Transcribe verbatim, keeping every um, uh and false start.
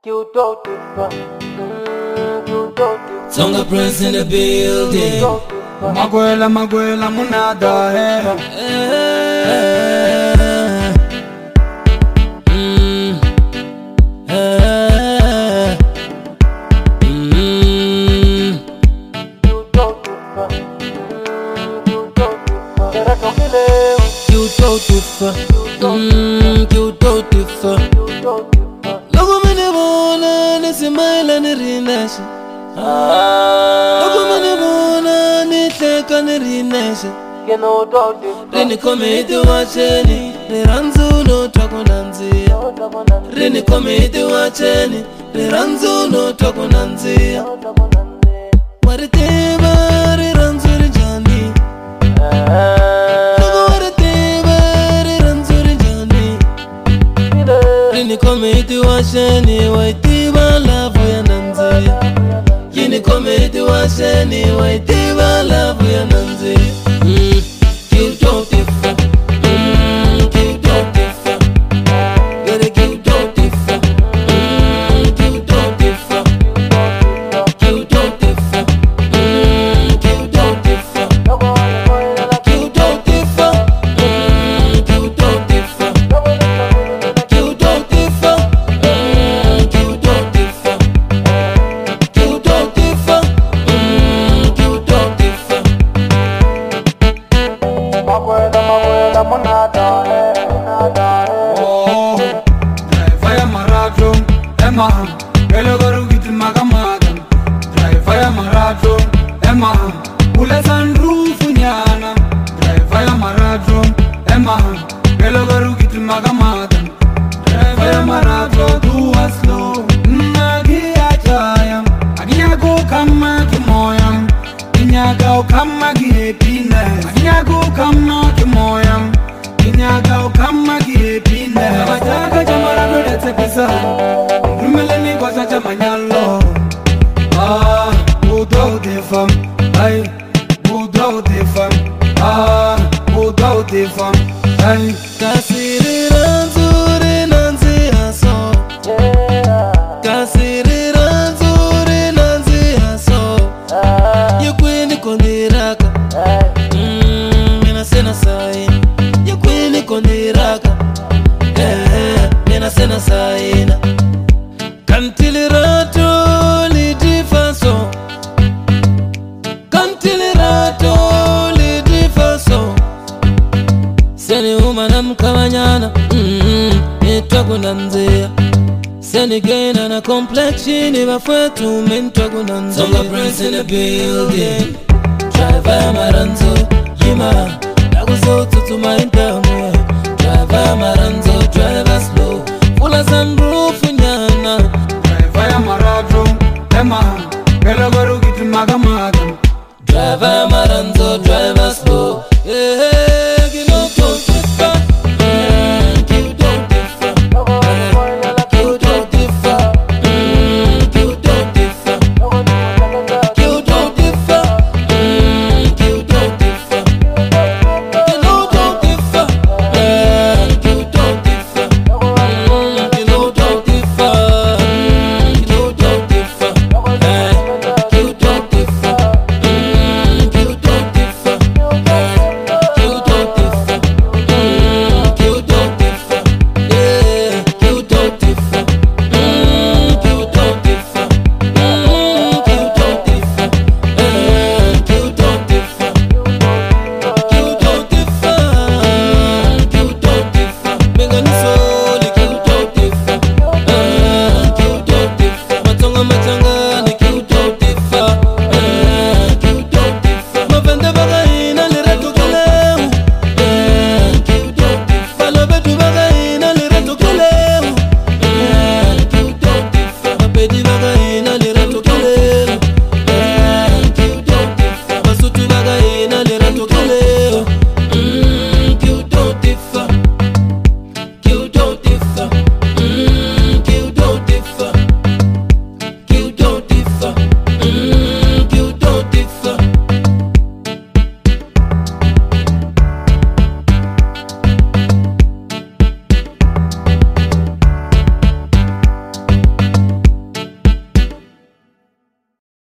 Tonga Prince in the building. Maguela, Maguela, Munada, hey. Mm. Eh. Mm. You don't differ. Mm, you don't differ. Logo mene bona ni simaila ni rinashe. Logo mene bona ni teka ni rinashe. Rini komedi wacheni, ni ranzu no takunanzia. Rini komedi wacheni, ni ranzu no takunanzia. Wariteba ri ranzu ri jani. Logo wariteba ri ranzu ri jani. Rini komedi wacheni, waitiba lavu ya nanzia. Yini komedi wacheni, waitiba lavu ya nanzia. Mm, you don't differ. Mm, you don't differ. Gotta you don't differ. Mm, you don't differ. You don't differ. Mm, you don't differ. You don't differ. Mm, you don't differ. You don't differ. Mm, you don't differ. You don't differ. Mm, you don't differ. Oh, drive ya marathon, Emma. Hello, go get magamagan. Drive ya marathon, Emma. Ule sunroof nyana. Drive ya marathon, Emma. Hello, go get magamagan. Drive ya marathon, do a slow. Nagi achayam, agiya go kama kimoyam. Inyaga kama gihepine, agiya go kama kimoyam. Inyaga kama gihepine. Abajaga jamara bede tepisa. Rumeleni kwacha chamanyalo. Ah, budo defam. Ay, budo defam. Ah, budo defam. Ay, Kasiri ranzuri nanzi aso. Kasiri ranzuri nanzi aso. Yukwini kondiraka. Mm, mina sena saina. Yukwini kondiraka. Eh, mina sena saina. Kantilirato lidifaso. Kantilirato lidifaso. Seni umana mkawanyana. Mm, nitwa kunanzia. Seni gaina na complexion iba fwetu mentwa kunanzia. Tonga Prince in the building. Driver ya maranzo Yima Naguzo tutuma intamu Driver ya maranzo Driver slow